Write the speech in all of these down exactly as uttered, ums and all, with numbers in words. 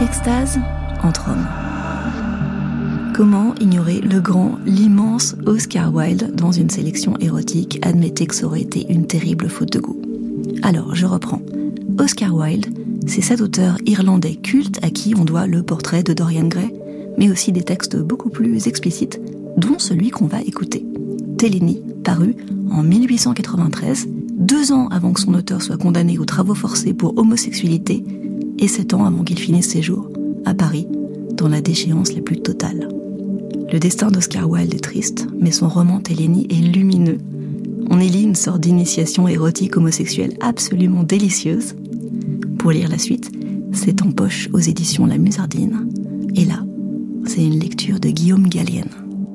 Extase entre hommes. Comment ignorer le grand, l'immense Oscar Wilde dans une sélection érotique? Admettez que ça aurait été une terrible faute de goût. Alors, je reprends. Oscar Wilde, c'est cet auteur irlandais culte à qui on doit le portrait de Dorian Gray, mais aussi des textes beaucoup plus explicites, dont celui qu'on va écouter. Télénie, paru en mille huit cent quatre-vingt-treize, deux ans avant que son auteur soit condamné aux travaux forcés pour homosexualité, et sept ans avant qu'il finisse ses jours, à Paris, dans la déchéance la plus totale. Le destin d'Oscar Wilde est triste, mais son roman Télénie est lumineux. On y lit une sorte d'initiation érotique homosexuelle absolument délicieuse. Pour lire la suite, c'est en poche aux éditions La Musardine. Et là, c'est une lecture de Guillaume Gallienne.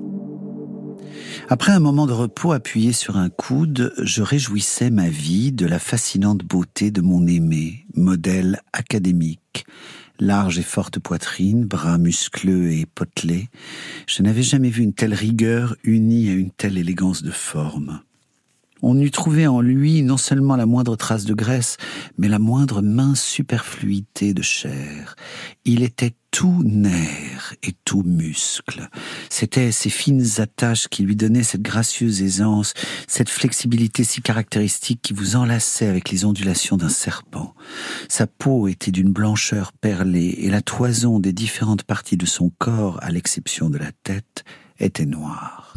Après un moment de repos appuyé sur un coude, je réjouissais ma vie de la fascinante beauté de mon aimé, modèle académique, large et forte poitrine, bras muscleux et potelés. Je n'avais jamais vu une telle rigueur unie à une telle élégance de forme. On eût trouvé en lui non seulement la moindre trace de graisse, mais la moindre mince superfluité de chair. Il était tout nerf et tout muscle. C'étaient ces fines attaches qui lui donnaient cette gracieuse aisance, cette flexibilité si caractéristique qui vous enlaçait avec les ondulations d'un serpent. Sa peau était d'une blancheur perlée et la toison des différentes parties de son corps, à l'exception de la tête, était noire.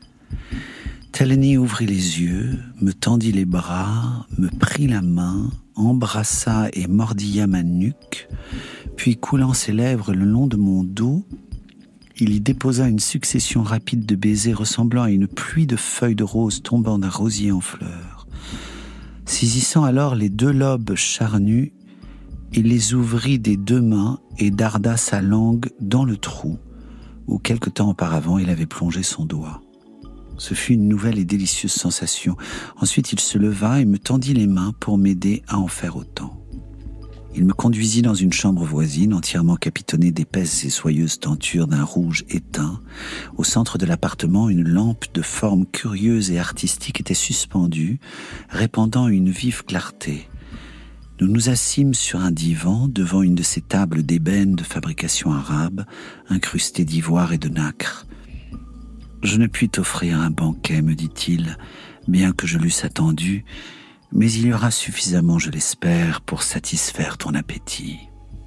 Télénie ouvrit les yeux, me tendit les bras, me prit la main, embrassa et mordilla ma nuque, puis coulant ses lèvres le long de mon dos, il y déposa une succession rapide de baisers ressemblant à une pluie de feuilles de rose tombant d'un rosier en fleurs. Saisissant alors les deux lobes charnus, il les ouvrit des deux mains et darda sa langue dans le trou où quelque temps auparavant il avait plongé son doigt. Ce fut une nouvelle et délicieuse sensation. Ensuite, il se leva et me tendit les mains pour m'aider à en faire autant. Il me conduisit dans une chambre voisine, entièrement capitonnée d'épaisses et soyeuses tentures d'un rouge éteint. Au centre de l'appartement, une lampe de forme curieuse et artistique était suspendue, répandant une vive clarté. Nous nous assîmes sur un divan devant une de ces tables d'ébène de fabrication arabe, incrustées d'ivoire et de nacre. « Je ne puis t'offrir un banquet, me dit-il, bien que je l'eusse attendu, mais il y aura suffisamment, je l'espère, pour satisfaire ton appétit. »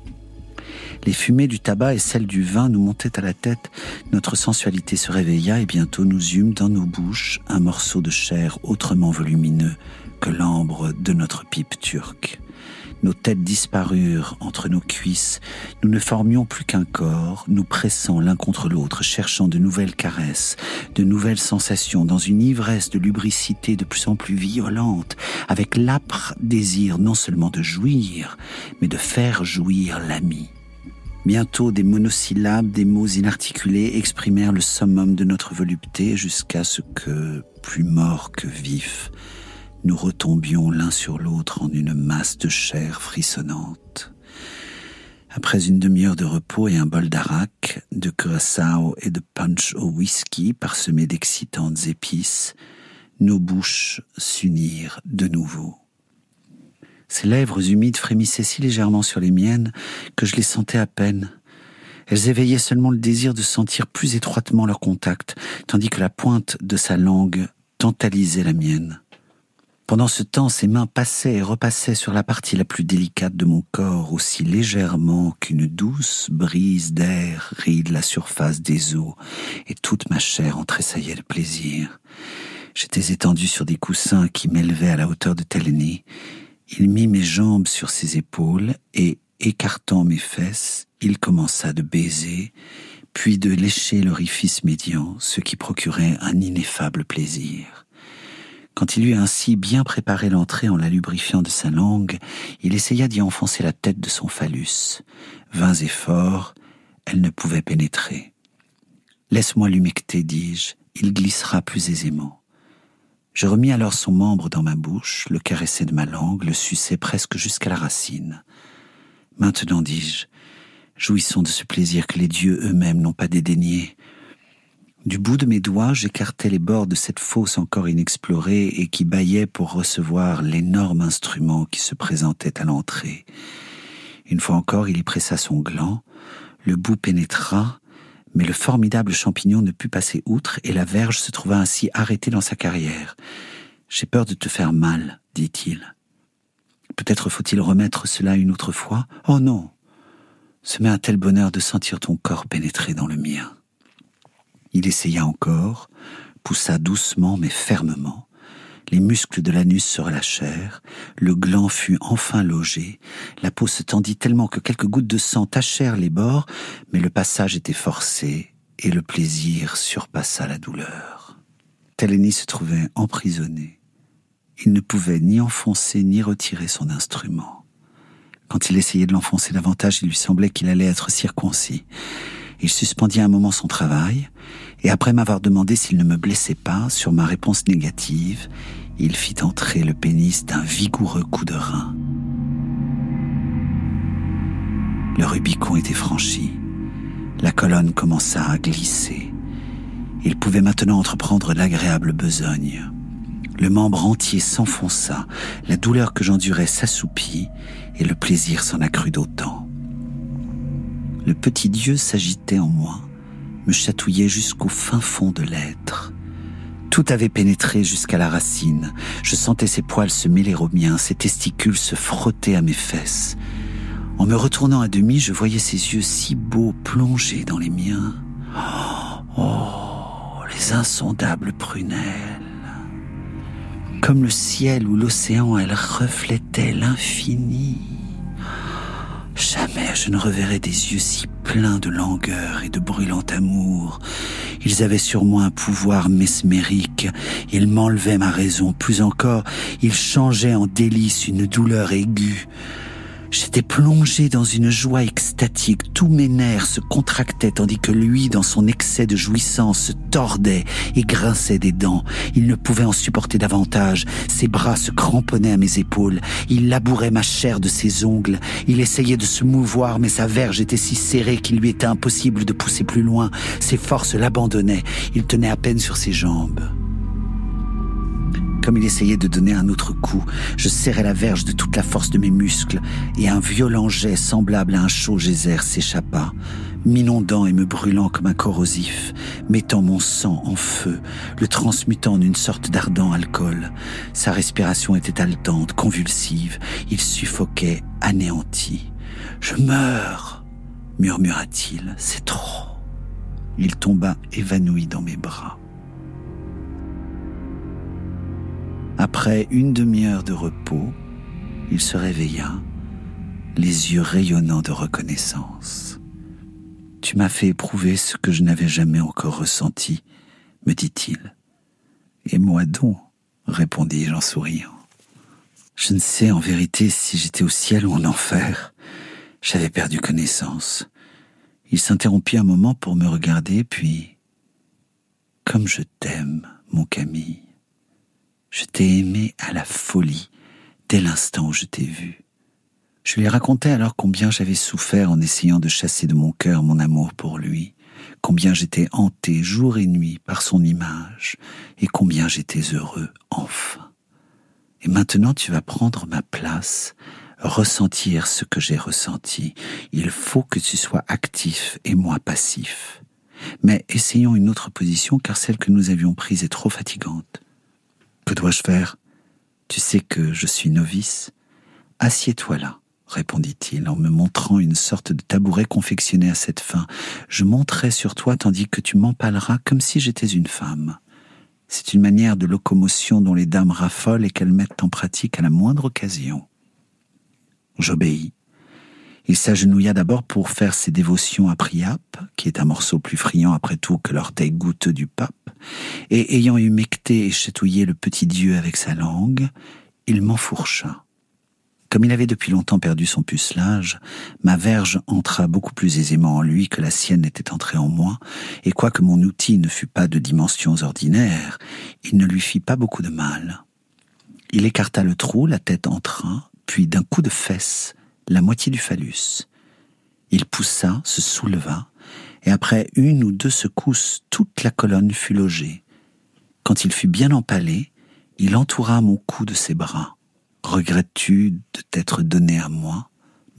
Les fumées du tabac et celles du vin nous montaient à la tête, notre sensualité se réveilla et bientôt nous eûmes dans nos bouches un morceau de chair autrement volumineux que l'ambre de notre pipe turque. Nos têtes disparurent entre nos cuisses, nous ne formions plus qu'un corps, nous pressant l'un contre l'autre, cherchant de nouvelles caresses, de nouvelles sensations, dans une ivresse de lubricité de plus en plus violente, avec l'âpre désir non seulement de jouir, mais de faire jouir l'ami. Bientôt, des monosyllabes, des mots inarticulés exprimèrent le summum de notre volupté jusqu'à ce que, plus morts que vifs, nous retombions l'un sur l'autre en une masse de chair frissonnante. Après une demi-heure de repos et un bol d'arak, de curaçao et de punch au whisky parsemé d'excitantes épices, nos bouches s'unirent de nouveau. Ses lèvres humides frémissaient si légèrement sur les miennes que je les sentais à peine. Elles éveillaient seulement le désir de sentir plus étroitement leur contact, tandis que la pointe de sa langue tantalisait la mienne. Pendant ce temps, ses mains passaient et repassaient sur la partie la plus délicate de mon corps, aussi légèrement qu'une douce brise d'air ride la surface des eaux, et toute ma chair en tressaillait de plaisir. J'étais étendu sur des coussins qui m'élevaient à la hauteur de Télénie. Il mit mes jambes sur ses épaules et, écartant mes fesses, il commença de baiser, puis de lécher l'orifice médian, ce qui procurait un ineffable plaisir. Quand il eut ainsi bien préparé l'entrée en la lubrifiant de sa langue, il essaya d'y enfoncer la tête de son phallus. Vains efforts, elle ne pouvait pénétrer. « Laisse-moi l'humecter, dis-je, il glissera plus aisément. » Je remis alors son membre dans ma bouche, le caressai de ma langue, le suçai presque jusqu'à la racine. « Maintenant, dis-je, jouissons de ce plaisir que les dieux eux-mêmes n'ont pas dédaigné. » Du bout de mes doigts, j'écartais les bords de cette fosse encore inexplorée et qui bâillait pour recevoir l'énorme instrument qui se présentait à l'entrée. Une fois encore, il y pressa son gland, le bout pénétra, mais le formidable champignon ne put passer outre et la verge se trouva ainsi arrêtée dans sa carrière. « J'ai peur de te faire mal, dit-il. Peut-être faut-il remettre cela une autre fois ? Oh non ! Ce m'est un tel bonheur de sentir ton corps pénétrer dans le mien. » Il essaya encore, poussa doucement mais fermement. Les muscles de l'anus se relâchèrent, le gland fut enfin logé, la peau se tendit tellement que quelques gouttes de sang tachèrent les bords, mais le passage était forcé et le plaisir surpassa la douleur. Taleni se trouvait emprisonné. Il ne pouvait ni enfoncer ni retirer son instrument. Quand il essayait de l'enfoncer davantage, il lui semblait qu'il allait être circoncis. Il suspendit un moment son travail, et après m'avoir demandé s'il ne me blessait pas, sur ma réponse négative, il fit entrer le pénis d'un vigoureux coup de rein. Le Rubicon était franchi. La colonne commença à glisser. Il pouvait maintenant entreprendre l'agréable besogne. Le membre entier s'enfonça, la douleur que j'endurais s'assoupit, et le plaisir s'en accrut d'autant. Le petit Dieu s'agitait en moi, me chatouillait jusqu'au fin fond de l'être. Tout avait pénétré jusqu'à la racine. Je sentais ses poils se mêler aux miens, ses testicules se frotter à mes fesses. En me retournant à demi, je voyais ses yeux si beaux plongés dans les miens. Oh, les insondables prunelles. Comme le ciel ou l'océan, elles reflétaient l'infini. Jamais je ne reverrai des yeux si pleins de langueur et de brûlant amour. Ils avaient sur moi un pouvoir mesmérique. Ils m'enlevaient ma raison. Plus encore, ils changeaient en délice une douleur aiguë. J'étais plongé dans une joie extatique. Tous mes nerfs se contractaient tandis que lui, dans son excès de jouissance, se tordait et grinçait des dents. Il ne pouvait en supporter davantage. Ses bras se cramponnaient à mes épaules. Il labourait ma chair de ses ongles. Il essayait de se mouvoir, mais sa verge était si serrée qu'il lui était impossible de pousser plus loin. Ses forces l'abandonnaient. Il tenait à peine sur ses jambes. Comme il essayait de donner un autre coup, je serrais la verge de toute la force de mes muscles et un violent jet semblable à un chaud geyser s'échappa, m'inondant et me brûlant comme un corrosif, mettant mon sang en feu, le transmutant en une sorte d'ardent alcool. Sa respiration était haletante, convulsive, il suffoquait, anéanti. « Je meurs !» murmura-t-il, « c'est trop !» Il tomba évanoui dans mes bras. Après une demi-heure de repos, il se réveilla, les yeux rayonnants de reconnaissance. « Tu m'as fait éprouver ce que je n'avais jamais encore ressenti, » me dit-il. « Et moi donc ?» répondis-je en souriant. Je ne sais en vérité si j'étais au ciel ou en enfer. J'avais perdu connaissance. Il s'interrompit un moment pour me regarder, puis « Comme je t'aime, mon Camille. Je t'ai aimé à la folie dès l'instant où je t'ai vu. » Je lui racontais alors combien j'avais souffert en essayant de chasser de mon cœur mon amour pour lui, combien j'étais hanté jour et nuit par son image, et combien j'étais heureux enfin. Et maintenant tu vas prendre ma place, ressentir ce que j'ai ressenti. Il faut que tu sois actif et moi passif. Mais essayons une autre position, car celle que nous avions prise est trop fatigante. Que dois-je faire ? Tu sais que je suis novice. Assieds-toi là, répondit-il en me montrant une sorte de tabouret confectionné à cette fin. Je monterai sur toi tandis que tu m'empaleras comme si j'étais une femme. C'est une manière de locomotion dont les dames raffolent et qu'elles mettent en pratique à la moindre occasion. J'obéis. Il s'agenouilla d'abord pour faire ses dévotions à Priape, qui est un morceau plus friand après tout que l'orteil goûteux du pape, et ayant humecté et chatouillé le petit Dieu avec sa langue, il m'enfourcha. Comme il avait depuis longtemps perdu son pucelage, ma verge entra beaucoup plus aisément en lui que la sienne était entrée en moi, et quoique mon outil ne fût pas de dimensions ordinaires, il ne lui fit pas beaucoup de mal. Il écarta le trou, la tête entra, puis d'un coup de fesse, la moitié du phallus. Il poussa, se souleva, et après une ou deux secousses, toute la colonne fut logée. Quand il fut bien empalé, il entoura mon cou de ses bras. « Regrettes-tu de t'être donné à moi ?»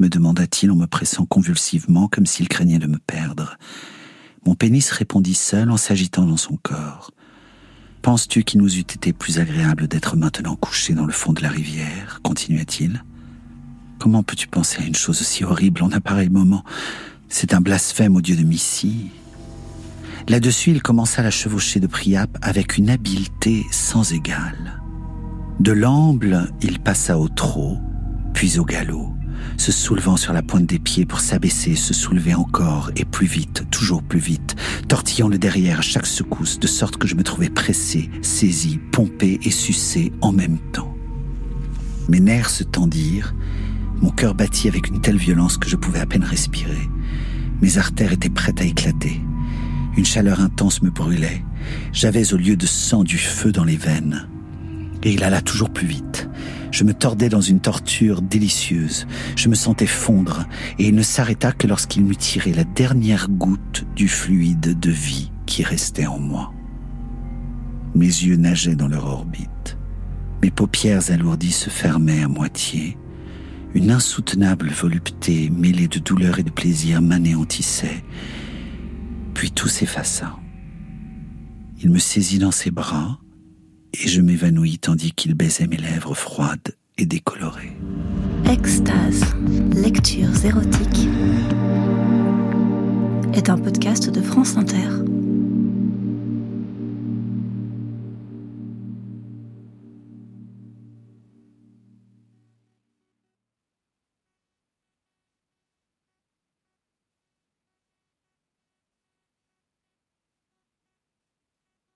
me demanda-t-il en me pressant convulsivement comme s'il craignait de me perdre. Mon pénis répondit seul en s'agitant dans son corps. « Penses-tu qu'il nous eût été plus agréable d'être maintenant couchés dans le fond de la rivière ?» continua-t-il. « Comment peux-tu penser à une chose aussi horrible en un pareil moment ? C'est un blasphème au dieu de Missy. » Là-dessus, il commença la chevauchée de Priape avec une habileté sans égale. De l'amble, il passa au trot, puis au galop, se soulevant sur la pointe des pieds pour s'abaisser, se soulever encore, et plus vite, toujours plus vite, tortillant le derrière à chaque secousse, de sorte que je me trouvais pressé, saisi, pompé et sucé en même temps. Mes nerfs se tendirent, mon cœur battit avec une telle violence que je pouvais à peine respirer. Mes artères étaient prêtes à éclater. Une chaleur intense me brûlait. J'avais au lieu de sang du feu dans les veines. Et il alla toujours plus vite. Je me tordais dans une torture délicieuse. Je me sentais fondre, et il ne s'arrêta que lorsqu'il m'eut tiré la dernière goutte du fluide de vie qui restait en moi. Mes yeux nageaient dans leur orbite. Mes paupières alourdies se fermaient à moitié. Une insoutenable volupté mêlée de douleur et de plaisir m'anéantissait. Puis tout s'effaça. Il me saisit dans ses bras, et je m'évanouis tandis qu'il baisait mes lèvres froides et décolorées. Extase, lectures érotiques est un podcast de France Inter.